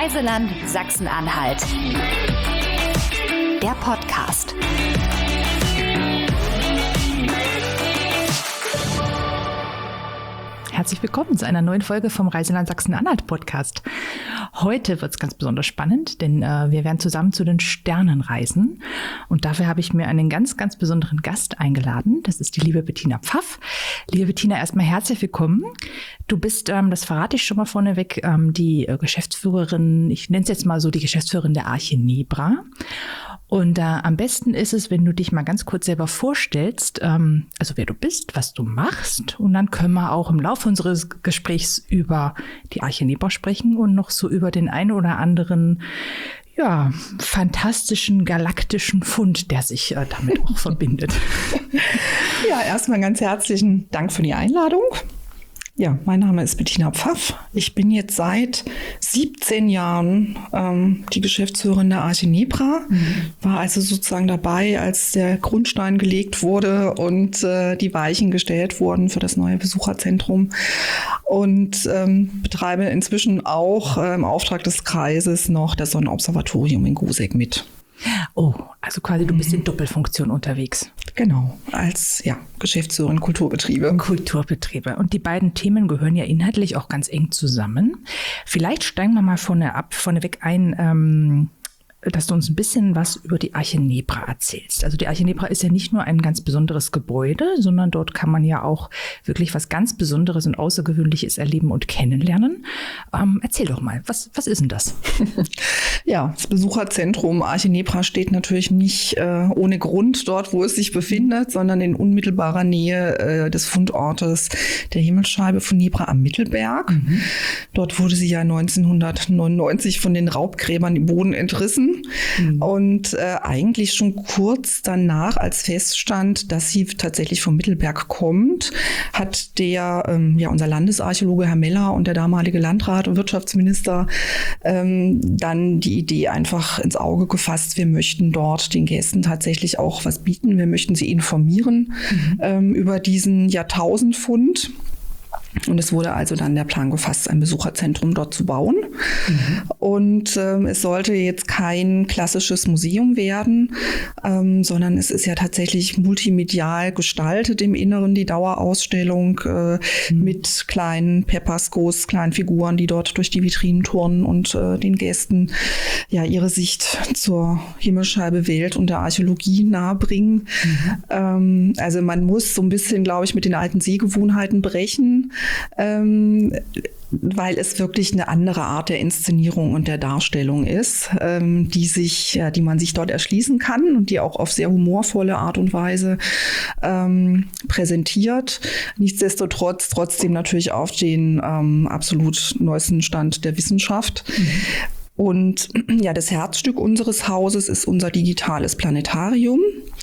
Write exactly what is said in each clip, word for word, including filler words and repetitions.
Reiseland Sachsen-Anhalt. Der Podcast. Herzlich willkommen zu einer neuen Folge vom Reiseland Sachsen-Anhalt Podcast. Heute wird es ganz besonders spannend, denn äh, wir werden zusammen zu den Sternen reisen. Und dafür habe ich mir einen ganz, ganz besonderen Gast eingeladen. Das ist die liebe Bettina Pfaff. Liebe Bettina, erstmal herzlich willkommen. Du bist, ähm, das verrate ich schon mal vorneweg, ähm, die äh, Geschäftsführerin, ich nenne es jetzt mal so, die Geschäftsführerin der Arche Nebra. Und äh, am besten ist es, wenn du dich mal ganz kurz selber vorstellst, ähm, also wer du bist, was du machst. Und dann können wir auch im Laufe unseres Gesprächs über die Arche Nebra sprechen und noch so über den einen oder anderen, ja, fantastischen, galaktischen Fund, der sich äh, damit auch verbindet. Ja, erstmal ganz herzlichen Dank für die Einladung. Ja, mein Name ist Bettina Pfaff. Ich bin jetzt seit siebzehn Jahren ähm, die Geschäftsführerin der Arche Nebra. Mhm. War also sozusagen dabei, als der Grundstein gelegt wurde und äh, die Weichen gestellt wurden für das neue Besucherzentrum. Und ähm, betreibe inzwischen auch äh, im Auftrag des Kreises noch das Sonnenobservatorium in Goseck mit. Oh, also quasi du bist in Doppelfunktion unterwegs. Genau, als ja, Geschäftsführerin Kulturbetriebe. Kulturbetriebe. Und die beiden Themen gehören ja inhaltlich auch ganz eng zusammen. Vielleicht steigen wir mal vorne ab, vorneweg ein, ähm, dass du uns ein bisschen was über die Arche Nebra erzählst. Also die Arche Nebra ist ja nicht nur ein ganz besonderes Gebäude, sondern dort kann man ja auch wirklich was ganz Besonderes und Außergewöhnliches erleben und kennenlernen. Ähm, erzähl doch mal, was, was ist denn das? Ja, das Besucherzentrum Arche Nebra steht natürlich nicht äh, ohne Grund dort, wo es sich befindet, sondern in unmittelbarer Nähe äh, des Fundortes der Himmelsscheibe von Nebra am Mittelberg. Mhm. Dort wurde sie ja neunzehnhundertneunundneunzig von den Raubgräbern im Boden entrissen. Mhm. Und äh, eigentlich schon kurz danach, als feststand, dass sie tatsächlich vom Mittelberg kommt, hat der, ähm, ja, unser Landesarchäologe Herr Meller und der damalige Landrat und Wirtschaftsminister ähm, dann die Idee einfach ins Auge gefasst, wir möchten dort den Gästen tatsächlich auch was bieten. Wir möchten sie informieren mhm. ähm, über diesen Jahrtausendfund. Und es wurde also dann der Plan gefasst, ein Besucherzentrum dort zu bauen. Mhm. Und ähm, es sollte jetzt kein klassisches Museum werden, ähm, sondern es ist ja tatsächlich multimedial gestaltet im Inneren, die Dauerausstellung äh, mhm. mit kleinen Peppascos, kleinen Figuren, die dort durch die Vitrinen turnen und äh, den Gästen ja ihre Sicht zur Himmelsscheibe Welt und der Archäologie nahebringen. Mhm. Ähm, also man muss so ein bisschen, glaube ich, mit den alten Sehgewohnheiten brechen. Ähm, weil es wirklich eine andere Art der Inszenierung und der Darstellung ist, ähm, die sich, ja, die man sich dort erschließen kann und die auch auf sehr humorvolle Art und Weise ähm, präsentiert. Nichtsdestotrotz trotzdem natürlich auf den ähm, absolut neuesten Stand der Wissenschaft. Mhm. Und ja, das Herzstück unseres Hauses ist unser digitales Planetarium.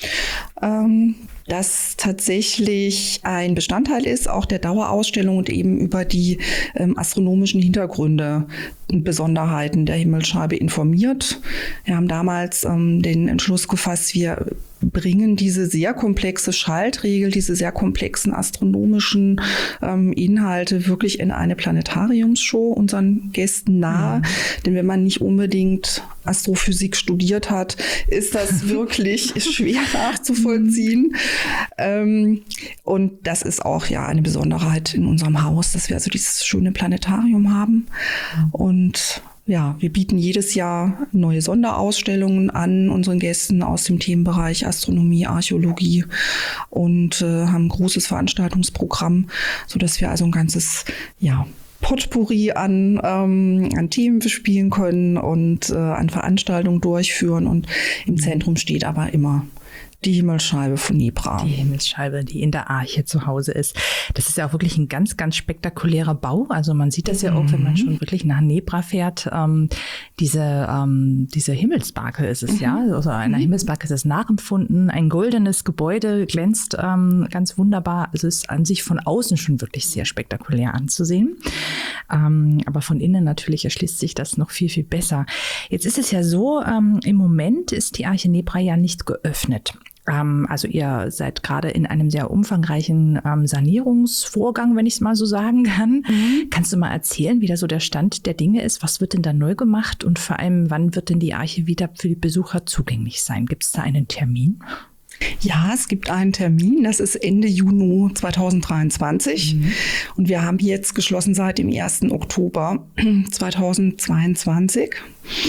Ähm, das tatsächlich ein Bestandteil ist, auch der Dauerausstellung und eben über die ähm, astronomischen Hintergründe und Besonderheiten der Himmelsscheibe informiert. Wir haben damals ähm, den Entschluss gefasst, wir bringen diese sehr komplexe Schaltregel, diese sehr komplexen astronomischen ähm, Inhalte wirklich in eine Planetariumsshow unseren Gästen nahe. Mhm. Denn wenn man nicht unbedingt Astrophysik studiert hat, ist das wirklich schwer nachzuvollziehen. Ähm, und das ist auch ja eine Besonderheit in unserem Haus, dass wir also dieses schöne Planetarium haben. Mhm. Und ja, wir bieten jedes Jahr neue Sonderausstellungen an unseren Gästen aus dem Themenbereich Astronomie, Archäologie und äh, haben ein großes Veranstaltungsprogramm, sodass wir also ein ganzes, ja, Potpourri an, ähm, an Themen bespielen können und äh, an Veranstaltungen durchführen. Und im Zentrum steht aber immer die Himmelsscheibe von Nebra. Die Himmelsscheibe, die in der Arche zu Hause ist. Das ist ja auch wirklich ein ganz, ganz spektakulärer Bau. Also man sieht das ja auch, wenn man schon wirklich nach Nebra fährt. Ähm, diese, ähm, diese Himmelsbarke ist es, mhm. ja. Also einer Himmelsbarke ist es nachempfunden. Ein goldenes Gebäude glänzt ähm, ganz wunderbar. Also ist an sich von außen schon wirklich sehr spektakulär anzusehen. Ähm, aber von innen natürlich erschließt sich das noch viel, viel besser. Jetzt ist es ja so, ähm, im Moment ist die Arche Nebra ja nicht geöffnet. Ähm, also ihr seid gerade in einem sehr umfangreichen ähm, Sanierungsvorgang, wenn ich es mal so sagen kann. Mhm. Kannst du mal erzählen, wie da so der Stand der Dinge ist? Was wird denn da neu gemacht und vor allem, wann wird denn die Arche wieder für die Besucher zugänglich sein? Gibt es da einen Termin? Ja, es gibt einen Termin, das ist Ende Juni zweitausenddreiundzwanzig. Mhm. Und wir haben jetzt geschlossen seit dem ersten Oktober zweitausendzweiundzwanzig.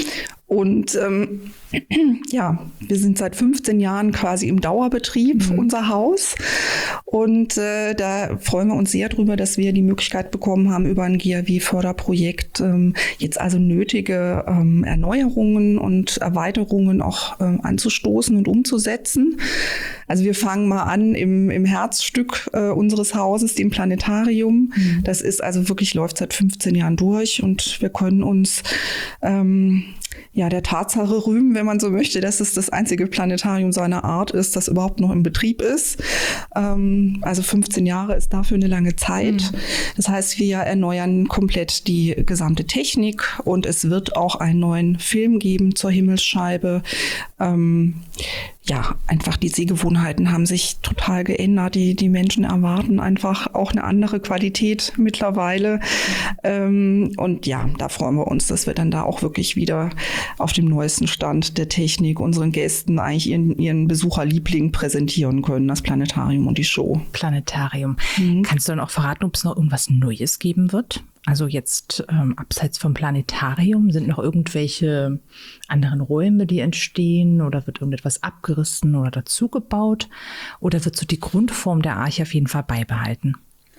Und ähm, ja, wir sind seit fünfzehn Jahren quasi im Dauerbetrieb, mhm. unser Haus. Und äh, da freuen wir uns sehr drüber, dass wir die Möglichkeit bekommen haben, über ein G A W-Förderprojekt ähm, jetzt also nötige ähm, Erneuerungen und Erweiterungen auch ähm, anzustoßen und umzusetzen. Also wir fangen mal an im, im Herzstück äh, unseres Hauses, dem Planetarium. Mhm. Das ist also wirklich, läuft seit fünfzehn Jahren durch und wir können uns ähm, ja der Tatsache rühmen, wenn man so möchte, dass es das einzige Planetarium seiner Art ist, das überhaupt noch im Betrieb ist. Ähm, also fünfzehn Jahre ist dafür eine lange Zeit. Mhm. Das heißt, wir erneuern komplett die gesamte Technik und es wird auch einen neuen Film geben zur Himmelsscheibe. Ähm, ja, einfach die Sehgewohnheiten haben sich total geändert. Die, die Menschen erwarten einfach auch eine andere Qualität mittlerweile. Ähm, und ja, da freuen wir uns, dass wir dann da auch wirklich wieder auf dem neuesten Stand der Technik unseren Gästen eigentlich ihren, ihren Besucherliebling präsentieren können, das Planetarium und die Show. Planetarium. Mhm. Kannst du dann auch verraten, ob es noch irgendwas Neues geben wird? Also jetzt ähm, abseits vom Planetarium, sind noch irgendwelche anderen Räume, die entstehen oder wird irgendetwas abgerissen oder dazugebaut oder wird so die Grundform der Arche auf jeden Fall beibehalten?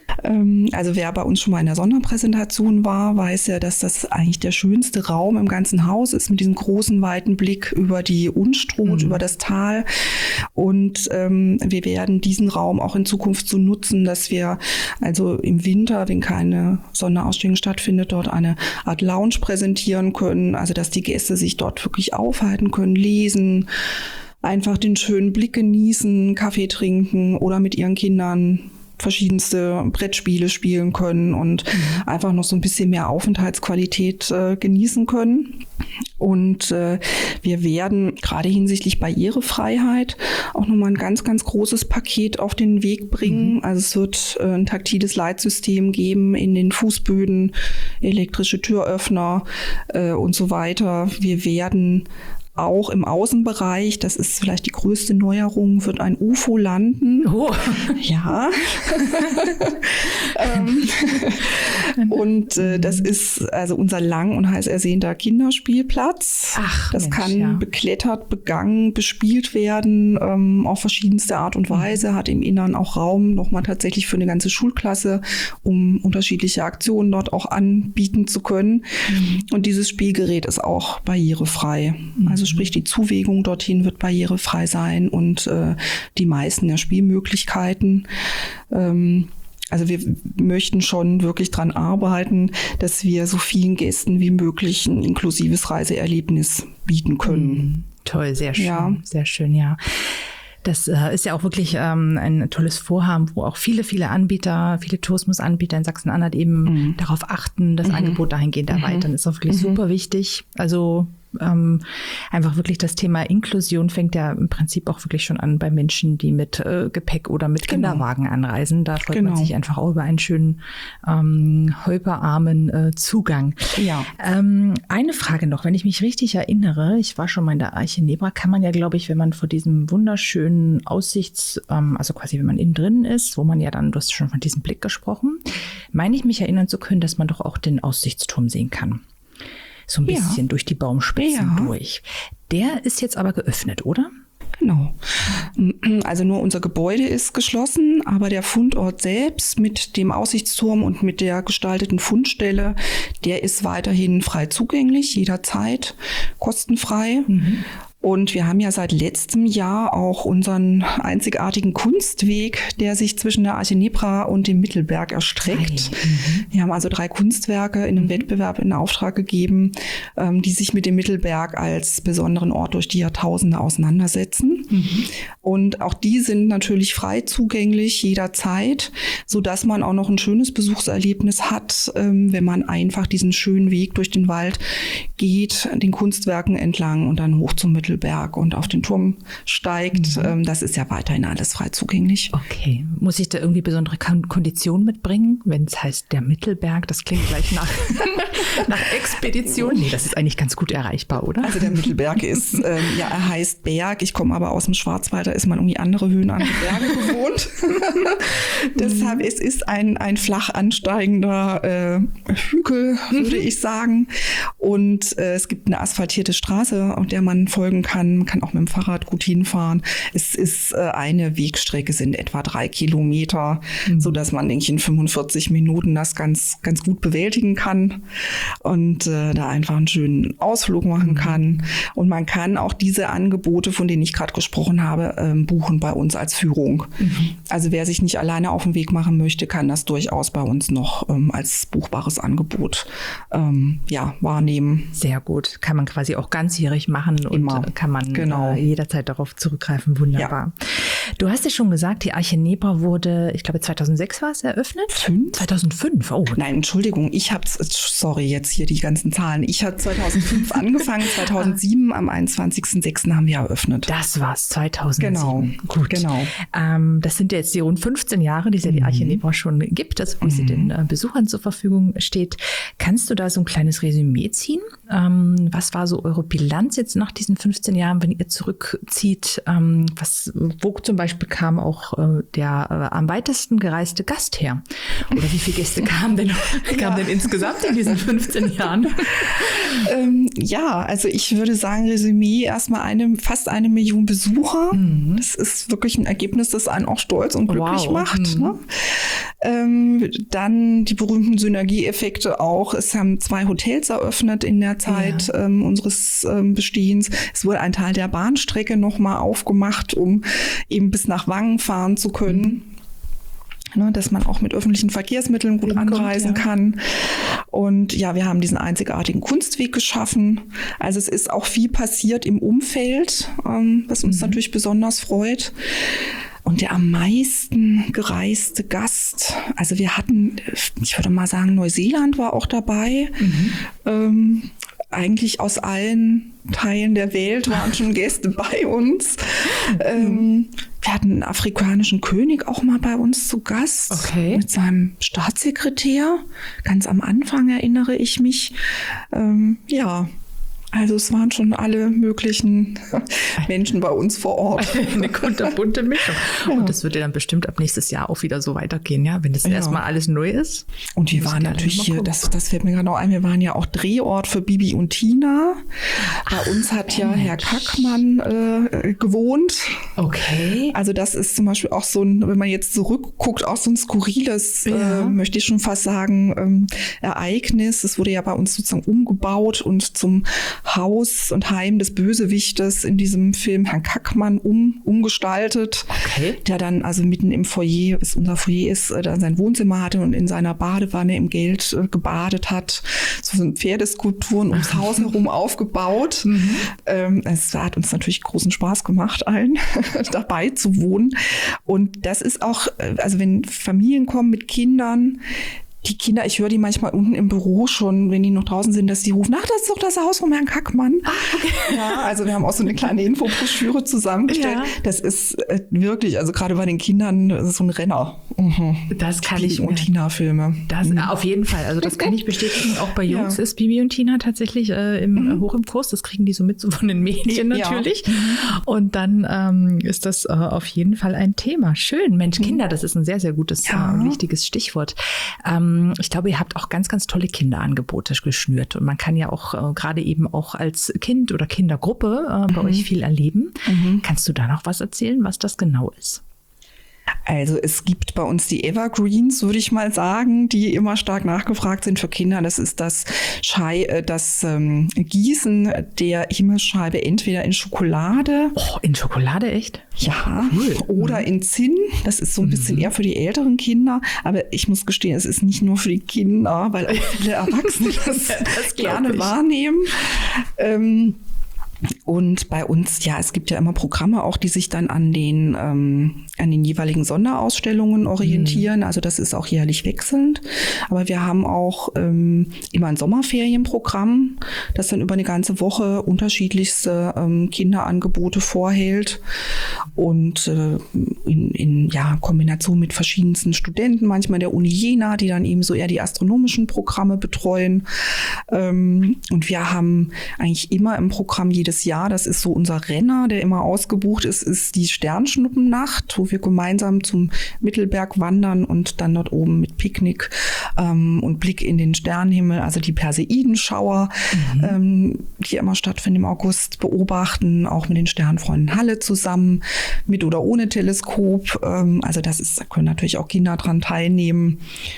Also wer bei uns schon mal in der Sonderpräsentation war, weiß ja, dass das eigentlich der schönste Raum im ganzen Haus ist, mit diesem großen, weiten Blick über die Unstrut, mhm. über das Tal. Und ähm, wir werden diesen Raum auch in Zukunft so nutzen, dass wir also im Winter, wenn keine Sonderausstellung stattfindet, dort eine Art Lounge präsentieren können. Also dass die Gäste sich dort wirklich aufhalten können, lesen, einfach den schönen Blick genießen, Kaffee trinken oder mit ihren Kindern verschiedenste Brettspiele spielen können und mhm. einfach noch so ein bisschen mehr Aufenthaltsqualität äh, genießen können. Und äh, wir werden gerade hinsichtlich Barrierefreiheit auch nochmal ein ganz, ganz großes Paket auf den Weg bringen. Mhm. Also es wird äh, ein taktiles Leitsystem geben in den Fußböden, elektrische Türöffner äh, und so weiter. Wir werden auch im Außenbereich, das ist vielleicht die größte Neuerung, wird ein U F O landen. Oh. Ja. ähm, und äh, das ist also unser lang und heiß ersehnter Kinderspielplatz. Ach, das Mensch, kann ja. beklettert, begangen, bespielt werden, ähm, auf verschiedenste Art und Weise, hat im Innern auch Raum nochmal tatsächlich für eine ganze Schulklasse, um unterschiedliche Aktionen dort auch anbieten zu können. Mhm. Und dieses Spielgerät ist auch barrierefrei. Mhm. Also sprich, die Zuwegung dorthin wird barrierefrei sein und äh, die meisten der Spielmöglichkeiten. Ähm, also wir möchten schon wirklich dran arbeiten, dass wir so vielen Gästen wie möglich ein inklusives Reiseerlebnis bieten können. Mhm. Toll, sehr schön, ja. sehr schön, ja. Das äh, ist ja auch wirklich ähm, ein tolles Vorhaben, wo auch viele, viele Anbieter, viele Tourismusanbieter in Sachsen-Anhalt eben mhm. darauf achten, das mhm. Angebot dahingehend erweitern. Mhm. Ist auch wirklich mhm. super wichtig. Also Ähm, einfach wirklich das Thema Inklusion fängt ja im Prinzip auch wirklich schon an bei Menschen, die mit äh, Gepäck oder mit genau. Kinderwagen anreisen. Da freut genau. man sich einfach auch über einen schönen, ähm, holperarmen äh, Zugang. Ja. Ähm, eine Frage noch, wenn ich mich richtig erinnere, ich war schon mal in der Arche Nebra, kann man ja, glaube ich, wenn man vor diesem wunderschönen Aussichts, ähm, also quasi wenn man innen drin ist, wo man ja dann, du hast schon von diesem Blick gesprochen, meine ich mich erinnern zu können, dass man doch auch den Aussichtsturm sehen kann. So ein bisschen ja. durch die Baumspitzen ja. durch. Der ist jetzt aber geöffnet, oder? Genau. Also nur unser Gebäude ist geschlossen, aber der Fundort selbst mit dem Aussichtsturm und mit der gestalteten Fundstelle, der ist weiterhin frei zugänglich, jederzeit kostenfrei. Mhm. Und wir haben ja seit letztem Jahr auch unseren einzigartigen Kunstweg, der sich zwischen der Arche Nebra und dem Mittelberg erstreckt. Mhm. Wir haben also drei Kunstwerke in einem Wettbewerb in Auftrag gegeben, ähm, die sich mit dem Mittelberg als besonderen Ort durch die Jahrtausende auseinandersetzen. Mhm. Und auch die sind natürlich frei zugänglich jederzeit, sodass man auch noch ein schönes Besuchserlebnis hat, ähm, wenn man einfach diesen schönen Weg durch den Wald geht, den Kunstwerken entlang und dann hoch zum Mittelberg Mittelberg und auf den Turm steigt. Mhm. Ähm, das ist ja weiterhin alles frei zugänglich. Okay. Muss ich da irgendwie besondere Konditionen mitbringen, wenn es heißt der Mittelberg? Das klingt gleich nach, nach Expedition. Nee, das ist eigentlich ganz gut erreichbar, oder? Also der Mittelberg ist, ähm, ja, er heißt Berg. Ich komme aber aus dem Schwarzwald, da ist man irgendwie andere Höhen an die Berge gewohnt. Deshalb, es ist ein, ein flach ansteigender äh, Hügel, würde mhm. ich sagen. Und äh, es gibt eine asphaltierte Straße, auf der man folgen kann. Man kann auch mit dem Fahrrad gut hinfahren. Es ist äh, eine Wegstrecke, sind etwa drei Kilometer, mhm. sodass man, denke ich, in fünfundvierzig Minuten das ganz, ganz gut bewältigen kann und äh, da einfach einen schönen Ausflug machen kann. Und man kann auch diese Angebote, von denen ich gerade gesprochen habe, ähm, buchen bei uns als Führung. Mhm. Also wer sich nicht alleine auf den Weg machen möchte, kann das durchaus bei uns noch ähm, als buchbares Angebot ähm, ja, wahrnehmen. Sehr gut. Kann man quasi auch ganzjährig machen und Immer. kann man genau. äh, jederzeit darauf zurückgreifen. Wunderbar. Ja. Du hast ja schon gesagt, die Arche Nebra wurde, ich glaube zweitausendsechs war es eröffnet? Fünf? zweitausendfünf, oh. Nein, Entschuldigung, ich habe, sorry, jetzt hier die ganzen Zahlen. Ich habe zweitausendfünf angefangen, zweitausendsieben am einundzwanzigsten sechsten haben wir eröffnet. Das war's, zweitausendsieben. Genau, gut. Genau. Ähm, das sind ja jetzt die rund fünfzehn Jahre, die es ja die Arche Nebra schon gibt, also wie mhm. sie den äh, Besuchern zur Verfügung steht. Kannst du da so ein kleines Resümee ziehen? Ähm, was war so eure Bilanz jetzt nach diesen fünfzehn Jahren, wenn ihr zurückzieht? Ähm, was, wo zum Beispiel kam auch äh, der äh, am weitesten gereiste Gast her? Oder wie viele Gäste kamen denn, kamen ja. denn insgesamt in diesen fünfzehn Jahren? ähm, ja, also ich würde sagen, Resümee erstmal eine, fast eine Million Besucher. Mhm. Das ist wirklich ein Ergebnis, das einen auch stolz und glücklich wow. macht. Mhm. Ne? Ähm, dann die berühmten Synergieeffekte auch. Es haben zwei Hotels eröffnet in der Zeit ja. ähm, unseres ähm, Bestehens. Es wurde ein Teil der Bahnstrecke nochmal aufgemacht, um eben bis nach Wangen fahren zu können. Mhm. Ne, dass man auch mit öffentlichen Verkehrsmitteln gut Kommt, anreisen ja. kann. Und ja, wir haben diesen einzigartigen Kunstweg geschaffen. Also es ist auch viel passiert im Umfeld, ähm, was uns mhm. natürlich besonders freut. Und der am meisten gereiste Gast, also wir hatten, ich würde mal sagen, Neuseeland war auch dabei. Mhm. Ähm, eigentlich aus allen Teilen der Welt waren schon Gäste bei uns. Ähm, wir hatten einen afrikanischen König auch mal bei uns zu Gast. Okay. Mit seinem Staatssekretär. Ganz am Anfang erinnere ich mich. Ähm, ja. Also es waren schon alle möglichen Menschen bei uns vor Ort. Eine kunterbunte Mischung. Ja. Und das wird ja dann bestimmt ab nächstes Jahr auch wieder so weitergehen, ja, wenn das ja. erstmal alles neu ist. Und wir waren natürlich hier, das, das fällt mir gerade noch ein, wir waren ja auch Drehort für Bibi und Tina. Bei Ach, uns hat ja Mensch. Herr Kackmann äh, gewohnt. Okay. Also das ist zum Beispiel auch so ein, wenn man jetzt zurückguckt, auch so ein skurriles, ja. äh, möchte ich schon fast sagen, ähm, Ereignis. Es wurde ja bei uns sozusagen umgebaut und zum Haus und Heim des Bösewichtes in diesem Film Herrn Kackmann um, umgestaltet, okay. der dann also mitten im Foyer, bis unser Foyer ist, äh, dann sein Wohnzimmer hatte und in seiner Badewanne im Geld äh, gebadet hat. So sind Pferdeskulpturen ums Haus herum aufgebaut. Mhm. Ähm, es hat uns natürlich großen Spaß gemacht, allen dabei zu wohnen. Und das ist auch, also wenn Familien kommen mit Kindern, die Kinder, ich höre die manchmal unten im Büro schon, wenn die noch draußen sind, dass die rufen, ach, das ist doch das Haus von Herrn Kackmann. Ah, okay. Ja, also wir haben auch so eine kleine Infobroschüre zusammengestellt. Ja. Das ist äh, wirklich, also gerade bei den Kindern, das ist so ein Renner. Mhm. Das kann Bibi ich. Und Tina-Filme. Das mhm. auf jeden Fall. Also das kann ich bestätigen. Auch bei Jungs ja. ist Bibi und Tina tatsächlich äh, im, mhm. hoch im Kurs. Das kriegen die so mit, so von den Mädchen natürlich. Ja. Mhm. Und dann ähm, ist das äh, auf jeden Fall ein Thema. Schön. Mensch, Kinder, das ist ein sehr, sehr gutes ja. und äh, wichtiges Stichwort. Ähm, Ich glaube, ihr habt auch ganz, ganz tolle Kinderangebote geschnürt. Und man kann ja auch äh, gerade eben auch als Kind oder Kindergruppe äh, bei mhm. euch viel erleben. Mhm. Kannst du da noch was erzählen, was das genau ist? Also es gibt bei uns die Evergreens, würde ich mal sagen, die immer stark nachgefragt sind für Kinder. Das ist das, Schei- das ähm, Gießen der Himmelsscheibe entweder in Schokolade. Oh, in Schokolade, echt? Ja, cool. Oder in Zinn. Das ist so ein mhm. bisschen eher für die älteren Kinder. Aber ich muss gestehen, es ist nicht nur für die Kinder, weil auch viele Erwachsene das, ja, das gerne wahrnehmen. Ähm, Und bei uns, ja, es gibt ja immer Programme auch, die sich dann an den, ähm, an den jeweiligen Sonderausstellungen orientieren. Mhm. Also das ist auch jährlich wechselnd. Aber wir haben auch ähm, immer ein Sommerferienprogramm, das dann über eine ganze Woche unterschiedlichste ähm, Kinderangebote vorhält. Und äh, in, in ja, Kombination mit verschiedensten Studenten, manchmal der Uni Jena, die dann eben so eher die astronomischen Programme betreuen. Ähm, und wir haben eigentlich immer im Programm jedes Jahr, das ist so unser Renner, der immer ausgebucht ist, ist die Sternschnuppennacht, wo wir gemeinsam zum Mittelberg wandern und dann dort oben mit Picknick ähm, und Blick in den Sternenhimmel, also die Perseidenschauer, mhm. ähm, die immer stattfinden im August, beobachten, auch mit den Sternfreunden Halle zusammen, mit oder ohne Teleskop. Ähm, also das ist, da können natürlich auch Kinder dran teilnehmen.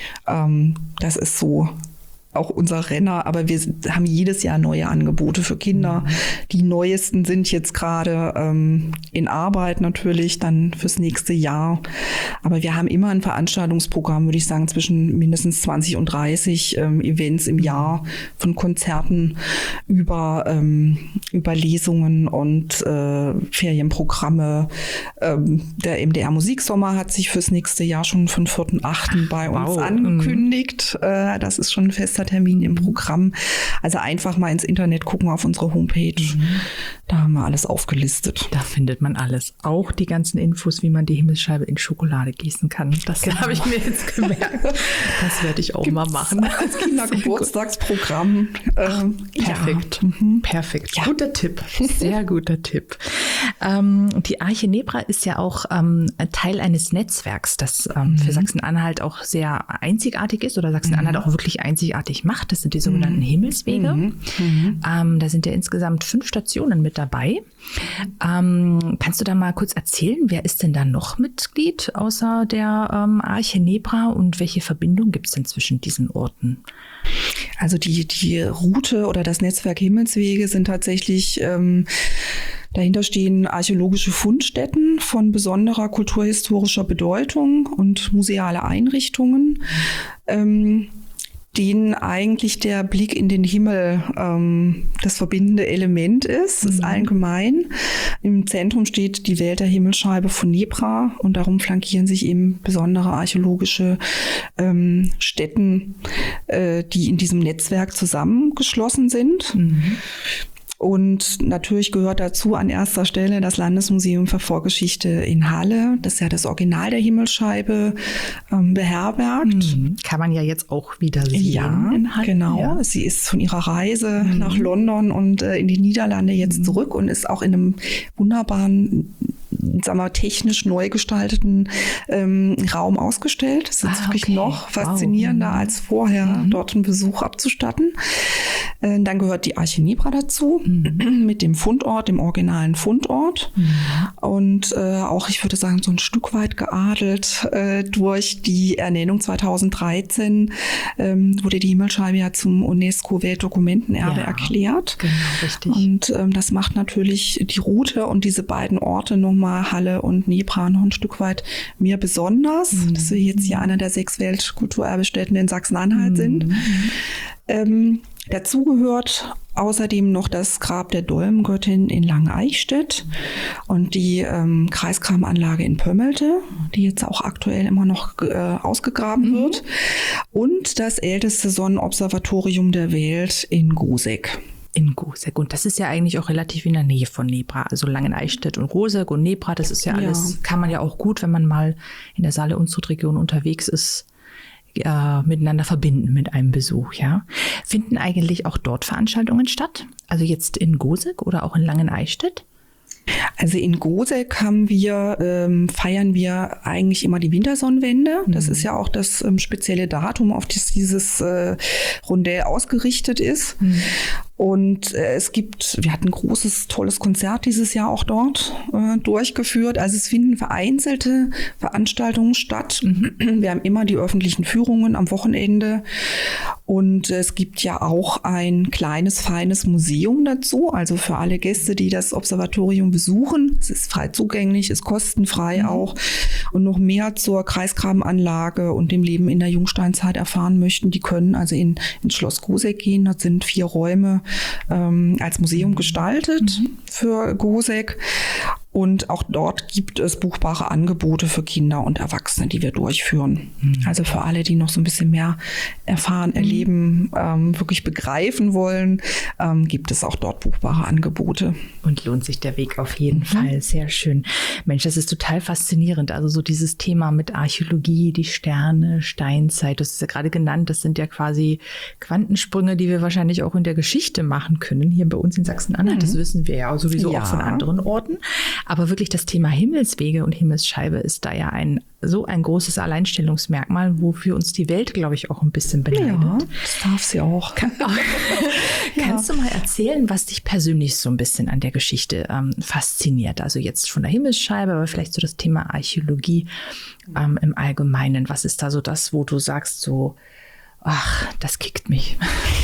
Ähm, das ist so auch unser Renner, aber wir haben jedes Jahr neue Angebote für Kinder. Mhm. Die neuesten sind jetzt gerade ähm, in Arbeit natürlich, dann fürs nächste Jahr. Aber wir haben immer ein Veranstaltungsprogramm, würde ich sagen, zwischen mindestens zwanzig und dreißig ähm, Events im Jahr, von Konzerten über, ähm, über Lesungen und äh, Ferienprogramme. Ähm, der M D R Musiksommer hat sich fürs nächste Jahr schon von vierten achten bei uns wow. angekündigt. Mhm. Äh, das ist schon ein fester Termin im Programm. Also einfach mal ins Internet gucken auf unsere Homepage. Mhm. Da haben wir alles aufgelistet. Da findet man alles. Auch die ganzen Infos, wie man die Himmelsscheibe in Schokolade gießen kann. Das genau. habe ich mir jetzt gemerkt. Das werde ich auch Gibt's mal machen. Als Kindergeburtstagsprogramm. Ähm, Perfekt. Ja. Mhm. Perfekt. Ja. Guter Tipp. Sehr guter Tipp. Ähm, die Arche Nebra ist ja auch ähm, Teil eines Netzwerks, das ähm, mhm. für Sachsen-Anhalt auch sehr einzigartig ist oder Sachsen-Anhalt mhm. auch wirklich einzigartig macht. Das sind die sogenannten mhm. Himmelswege. Mhm. Mhm. Ähm, da sind ja insgesamt fünf Stationen mit dabei. Ähm, kannst du da mal kurz erzählen, wer ist denn da noch Mitglied außer der ähm, Arche Nebra und welche Verbindung gibt es denn zwischen diesen Orten? Also die, die Route oder das Netzwerk Himmelswege sind tatsächlich, ähm, dahinter stehen archäologische Fundstätten von besonderer kulturhistorischer Bedeutung und museale Einrichtungen. Ähm, denen eigentlich der Blick in den Himmel ähm, das verbindende Element ist, ist mhm. allgemein. Im Zentrum steht die Welt der Himmelsscheibe von Nebra und darum flankieren sich eben besondere archäologische ähm, Stätten, äh, die in diesem Netzwerk zusammengeschlossen sind. Mhm. Und natürlich gehört dazu an erster Stelle das Landesmuseum für Vorgeschichte in Halle, das ja das Original der Himmelsscheibe ähm, beherbergt. Mhm. Kann man ja jetzt auch wieder sehen. Ja, in Halle. Genau. Ja. Sie ist von ihrer Reise mhm. nach London und äh, in die Niederlande jetzt mhm. zurück und ist auch in einem wunderbaren, sagen wir, technisch neu gestalteten ähm, Raum ausgestellt. Es ist ah, wirklich okay. noch faszinierender wow. als vorher, mhm. dort einen Besuch abzustatten. Äh, dann gehört die Arche Nebra dazu, mhm. mit dem Fundort, dem originalen Fundort. Mhm. Und äh, auch, ich würde sagen, so ein Stück weit geadelt äh, durch die Ernennung zweitausenddreizehn ähm, wurde die Himmelsscheibe ja zum UNESCO-Weltdokumentenerbe ja, erklärt. Genau, richtig. Und ähm, das macht natürlich die Route und diese beiden Orte nochmal, Halle und Nebra, noch ein Stück weit mehr besonders, mhm. dass wir jetzt hier einer der sechs Weltkulturerbestätten in Sachsen-Anhalt mhm. sind. Ähm, dazu gehört außerdem noch das Grab der Dolmengöttin in Langeneichstätt und die ähm, Kreisgrabenanlage in Pömmelte, die jetzt auch aktuell immer noch äh, ausgegraben mhm. wird, und das älteste Sonnenobservatorium der Welt in Goseck. In Goseck. Und das ist ja eigentlich auch relativ in der Nähe von Nebra. Also Langeneichstätt und Goseck und Nebra, das ist ja alles, ja. kann man ja auch gut, wenn man mal in der Saale-Unstrut-Region unterwegs ist, äh, miteinander verbinden mit einem Besuch. Ja. Finden eigentlich auch dort Veranstaltungen statt? Also jetzt in Goseck oder auch in Langeneichstätt? Also in Goseck haben wir, ähm, feiern wir eigentlich immer die Wintersonnenwende. Das mhm. ist ja auch das ähm, spezielle Datum, auf das dieses äh, Rondell ausgerichtet ist. Mhm. Und äh, es gibt, wir hatten ein großes, tolles Konzert dieses Jahr auch dort äh, durchgeführt. Also es finden vereinzelte Veranstaltungen statt. Mhm. Wir haben immer die öffentlichen Führungen am Wochenende. Und es gibt ja auch ein kleines, feines Museum dazu. Also für alle Gäste, die das Observatorium besuchen. Es ist frei zugänglich, ist kostenfrei mhm. auch. Und noch mehr zur Kreisgrabenanlage und dem Leben in der Jungsteinzeit erfahren möchten, die können also in, ins Schloss Goseck gehen. Dort sind vier Räume ähm, als Museum gestaltet mhm. für Goseck. Und auch dort gibt es buchbare Angebote für Kinder und Erwachsene, die wir durchführen. Mhm. Also für alle, die noch so ein bisschen mehr erfahren, erleben, ähm, wirklich begreifen wollen, ähm, gibt es auch dort buchbare Angebote. Und lohnt sich der Weg auf jeden mhm. Fall. Sehr schön. Mensch, das ist total faszinierend. Also so dieses Thema mit Archäologie, die Sterne, Steinzeit, das ist ja gerade genannt, das sind ja quasi Quantensprünge, die wir wahrscheinlich auch in der Geschichte machen können. Hier bei uns in Sachsen-Anhalt, mhm. das wissen wir ja sowieso ja. auch von anderen Orten. Aber wirklich das Thema Himmelswege und Himmelsscheibe ist da ja ein so ein großes Alleinstellungsmerkmal, wofür uns die Welt, glaube ich, auch ein bisschen beneidet. Ja, das darf sie auch. Kann, ja. Kannst du mal erzählen, was dich persönlich so ein bisschen an der Geschichte ähm, fasziniert? Also jetzt von der Himmelsscheibe, aber vielleicht so das Thema Archäologie ähm, im Allgemeinen. Was ist da so das, wo du sagst so, ach, das kickt mich?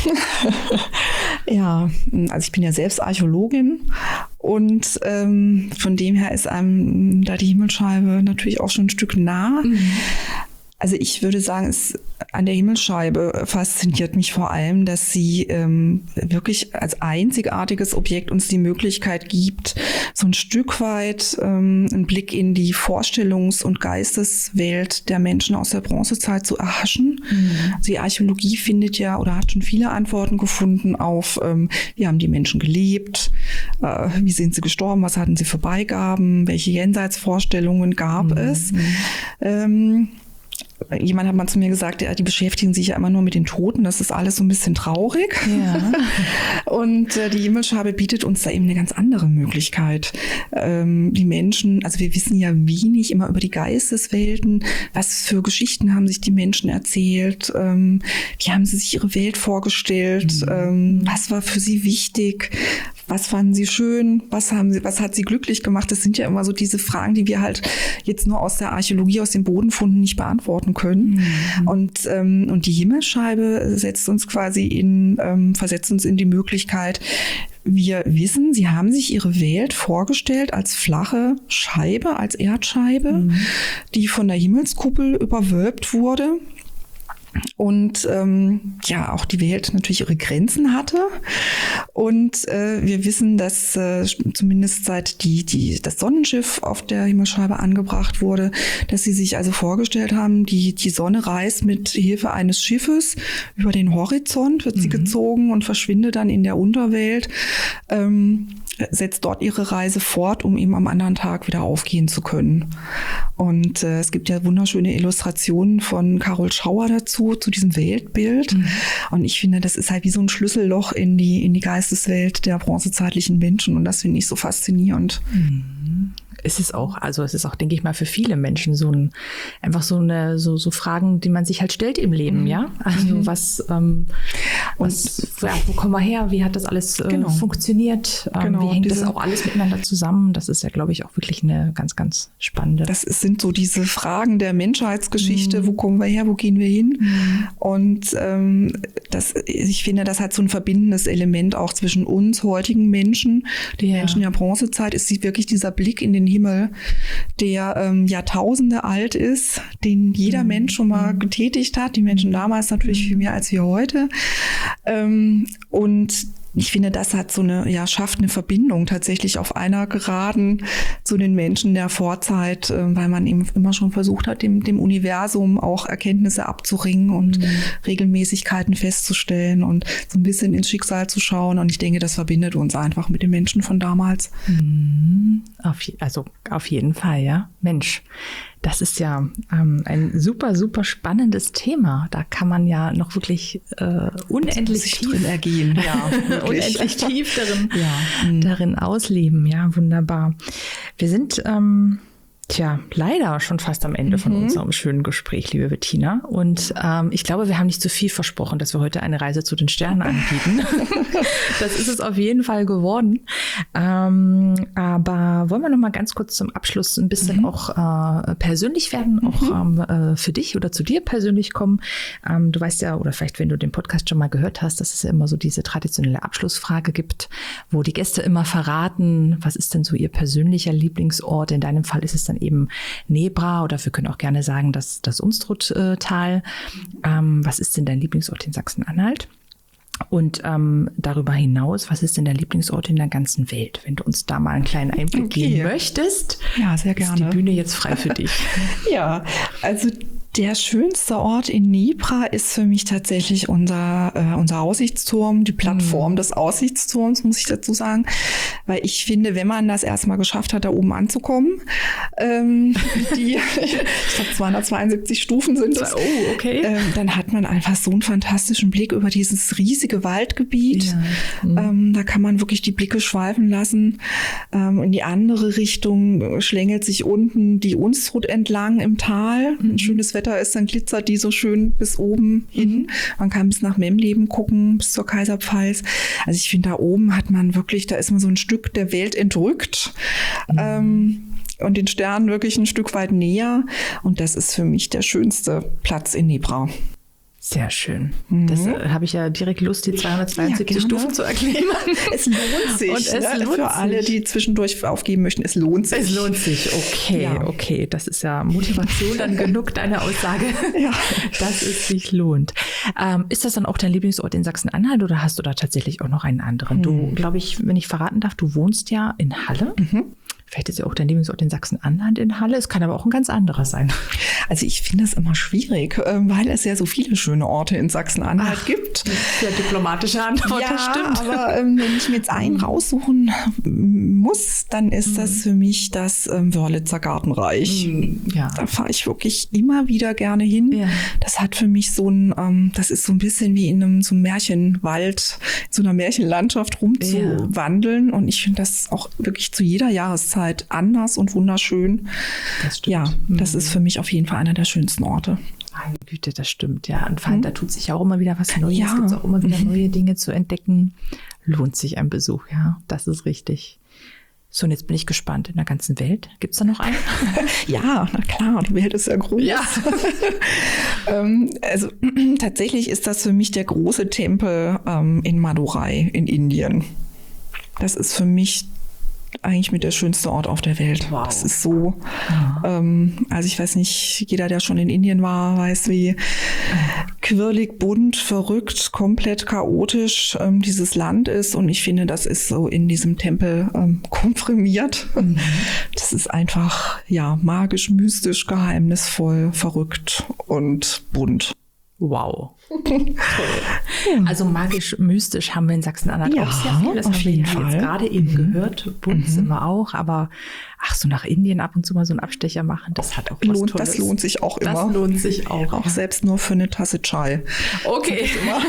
Ja, also ich bin ja selbst Archäologin und ähm, von dem her ist einem da die Himmelsscheibe natürlich auch schon ein Stück nah. Mhm. Also ich würde sagen, es an der Himmelsscheibe fasziniert mich vor allem, dass sie ähm, wirklich als einzigartiges Objekt uns die Möglichkeit gibt, so ein Stück weit ähm, einen Blick in die Vorstellungs- und Geisteswelt der Menschen aus der Bronzezeit zu erhaschen. Mhm. Die Archäologie findet ja oder hat schon viele Antworten gefunden auf, ähm, wie haben die Menschen gelebt, äh, wie sind sie gestorben, was hatten sie für Beigaben, welche Jenseitsvorstellungen gab mhm. es. Ähm, Jemand hat mal zu mir gesagt, ja, die beschäftigen sich ja immer nur mit den Toten, das ist alles so ein bisschen traurig. Ja. Und äh, die Himmelsscheibe bietet uns da eben eine ganz andere Möglichkeit. Ähm, die Menschen, also wir wissen ja wenig immer über die Geisteswelten, was für Geschichten haben sich die Menschen erzählt, ähm, wie haben sie sich ihre Welt vorgestellt, mhm. ähm, was war für sie wichtig, was fanden sie schön, was haben sie, was hat sie glücklich gemacht? Das sind ja immer so diese Fragen, die wir halt jetzt nur aus der Archäologie, aus den Bodenfunden nicht beantworten können. Mhm. Und, ähm, und die Himmelsscheibe setzt uns quasi in, ähm, versetzt uns in die Möglichkeit, wir wissen, sie haben sich ihre Welt vorgestellt als flache Scheibe, als Erdscheibe, mhm. die von der Himmelskuppel überwölbt wurde. Und ähm, ja, auch die Welt natürlich ihre Grenzen hatte. Und äh, wir wissen, dass äh, zumindest seit die, die, das Sonnenschiff auf der Himmelsscheibe angebracht wurde, dass sie sich also vorgestellt haben, die, die Sonne reist mit Hilfe eines Schiffes über den Horizont, wird mhm. sie gezogen und verschwindet dann in der Unterwelt. Ähm, setzt dort ihre Reise fort, um eben am anderen Tag wieder aufgehen zu können. Und äh, es gibt ja wunderschöne Illustrationen von Carol Schauer dazu, zu diesem Weltbild. Mhm. Und ich finde, das ist halt wie so ein Schlüsselloch in die, in die Geisteswelt der bronzezeitlichen Menschen. Und das finde ich so faszinierend. Mhm. Es ist auch, also es ist auch, denke ich mal, für viele Menschen so ein, einfach so eine, so, so Fragen, die man sich halt stellt im Leben, mhm. ja? Also mhm. was, ähm, was, ja, wo kommen wir her? Wie hat das alles äh, genau. funktioniert? Ähm, genau. Wie hängt diese, das auch alles miteinander zusammen? Das ist ja, glaube ich, auch wirklich eine ganz, ganz spannende. Das sind so diese Fragen der Menschheitsgeschichte. Mhm. Wo kommen wir her? Wo gehen wir hin? Mhm. Und ähm, das, ich finde, das hat so ein verbindendes Element auch zwischen uns heutigen Menschen, den ja. Menschen der Bronzezeit, ist wirklich dieser Blick in den Himmel, der ähm, Jahrtausende alt ist, den jeder mhm. Mensch schon mal getätigt hat. Die Menschen damals natürlich viel mehr als wir heute. Ähm, und ich finde, das hat so eine, ja, schafft eine Verbindung tatsächlich auf einer Geraden zu den Menschen der Vorzeit, äh, weil man eben immer schon versucht hat, dem, dem Universum auch Erkenntnisse abzuringen und mhm. Regelmäßigkeiten festzustellen und so ein bisschen ins Schicksal zu schauen. Und ich denke, das verbindet uns einfach mit den Menschen von damals. Mhm. Auf, also auf jeden Fall, ja. Mensch, das ist ja ähm, ein super, super spannendes Thema. Da kann man ja noch wirklich äh, unendlich tief drin ergehen. Ja, unendlich tief darin, ja. darin ausleben. Ja, wunderbar. Wir sind ähm, Tja, leider schon fast am Ende von mhm. unserem schönen Gespräch, liebe Bettina. Und ähm, ich glaube, wir haben nicht zu viel versprochen, dass wir heute eine Reise zu den Sternen anbieten. Das ist es auf jeden Fall geworden. Ähm, aber wollen wir noch mal ganz kurz zum Abschluss ein bisschen mhm. auch äh, persönlich werden, mhm. auch ähm, äh, für dich oder zu dir persönlich kommen. Ähm, du weißt ja, oder vielleicht, wenn du den Podcast schon mal gehört hast, dass es ja immer so diese traditionelle Abschlussfrage gibt, wo die Gäste immer verraten, was ist denn so ihr persönlicher Lieblingsort? In deinem Fall ist es dann eben Nebra, oder wir können auch gerne sagen, das, das Unstruttal. Ähm, was ist denn dein Lieblingsort in Sachsen-Anhalt? Und ähm, darüber hinaus, was ist denn der Lieblingsort in der ganzen Welt? Wenn du uns da mal einen kleinen Einblick okay. geben möchtest, ja, sehr gerne. Ist die Bühne jetzt frei für dich. Ja, also der schönste Ort in Nebra ist für mich tatsächlich unser, äh, unser Aussichtsturm, die Plattform mhm. des Aussichtsturms, muss ich dazu sagen. Weil ich finde, wenn man das erstmal geschafft hat, da oben anzukommen, ähm, die, ich glaube, zweihundertzweiundsiebzig Stufen sind es, oh, okay. ähm, dann hat man einfach so einen fantastischen Blick über dieses riesige Waldgebiet. Ja. Mhm. Ähm, da kann man wirklich die Blicke schweifen lassen. Ähm, in die andere Richtung schlängelt sich unten die Unstrut entlang im Tal. Mhm. Ein schönes Wetter ist, dann glitzert die so schön bis oben hin. Man kann bis nach Memleben gucken, bis zur Kaiserpfalz. Also ich finde, da oben hat man wirklich, da ist man so ein Stück der Welt entrückt. Mhm. Ähm, und den Sternen wirklich ein Stück weit näher. Und das ist für mich der schönste Platz in Nebra. Sehr schön. Mhm. Das äh, habe ich ja direkt Lust, die zweihundertzweiundsiebzig ja, Stufen zu erklären. Es lohnt sich. Und es ne? lohnt Für sich. alle, die zwischendurch aufgeben möchten, es lohnt sich. Es lohnt sich, okay, ja. okay. Das ist ja Motivation dann genug, deine Aussage, ja. dass es sich lohnt. Ähm, ist das dann auch dein Lieblingsort in Sachsen-Anhalt oder hast du da tatsächlich auch noch einen anderen? Mhm. Du, glaube ich, wenn ich verraten darf, du wohnst ja in Halle. Mhm. Vielleicht ist ja auch dein Lieblingsort in Sachsen-Anhalt in Halle. Es kann aber auch ein ganz anderer sein. Also ich finde das immer schwierig, weil es ja so viele schöne Orte in Sachsen-Anhalt Ach, gibt. Sehr diplomatische Antwort, ja, das stimmt. Aber ähm, wenn ich mir jetzt einen raussuchen muss, dann ist mhm. das für mich das ähm, Wörlitzer Gartenreich. Mhm, ja. Da fahre ich wirklich immer wieder gerne hin. Ja. Das hat für mich so ein, ähm, das ist so ein bisschen wie in einem so einem Märchenwald, in so einer Märchenlandschaft rumzuwandeln. Ja. Und ich finde das auch wirklich zu jeder Jahreszeit anders und wunderschön. Das stimmt. Ja, das ist für mich auf jeden Fall einer der schönsten Orte. Meine Güte, das stimmt. Ja, und vor allem, mhm. da tut sich auch immer wieder was Neues. Ja. Es gibt auch immer wieder neue Dinge zu entdecken. Lohnt sich ein Besuch, ja. Das ist richtig. So, und jetzt bin ich gespannt. In der ganzen Welt. Gibt es da noch einen? Ja, na klar. Die Welt ist ja groß. Ja. ähm, also tatsächlich ist das für mich der große Tempel ähm, in Madurai in Indien. Das ist für mich eigentlich mit der schönste Ort auf der Welt. Wow. Das ist so, ja. ähm, also ich weiß nicht, jeder, der schon in Indien war, weiß, wie quirlig, bunt, verrückt, komplett chaotisch ähm, dieses Land ist. Und ich finde, das ist so in diesem Tempel ähm, komprimiert. Mhm. Das ist einfach, ja, magisch, mystisch, geheimnisvoll, verrückt und bunt. Wow. Toll. Also magisch, mystisch haben wir in Sachsen-Anhalt ja, auch sehr viel. Das haben wir jetzt gerade eben mhm. gehört. Bunt mhm. sind wir auch, aber ach, so nach Indien ab und zu mal so einen Abstecher machen, das hat auch was lohnt, Tolles. Das lohnt sich auch immer. Das lohnt sich auch. Auch selbst nur für eine Tasse Chai. Okay.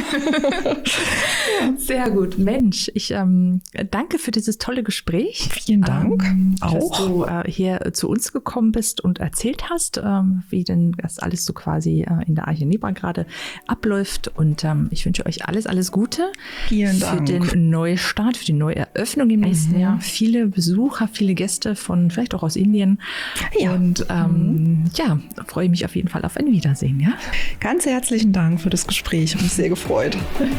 Sehr gut. Mensch, ich ähm, danke für dieses tolle Gespräch. Vielen Dank. Ähm, auch. Dass du äh, hier zu uns gekommen bist und erzählt hast, ähm, wie denn das alles so quasi äh, in der Arche Nebra gerade abläuft. Und ähm, ich wünsche euch alles, alles Gute. Vielen Dank. Für Dank. den Neustart, für die Neueröffnung im nächsten mhm. Jahr. Viele Besucher, viele Gäste von vielleicht auch aus Indien. Ja. Und ähm, mhm. ja, freue ich mich auf jeden Fall auf ein Wiedersehen. Ja? Ganz herzlichen Dank für das Gespräch. Ich habe mich sehr gefreut.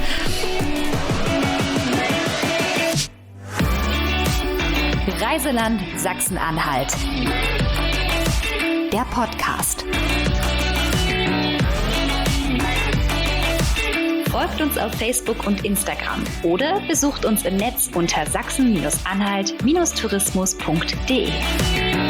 Reiseland Sachsen-Anhalt. Der Podcast. Folgt uns auf Facebook und Instagram oder besucht uns im Netz unter sachsen Anhalt Tourismus punkt de.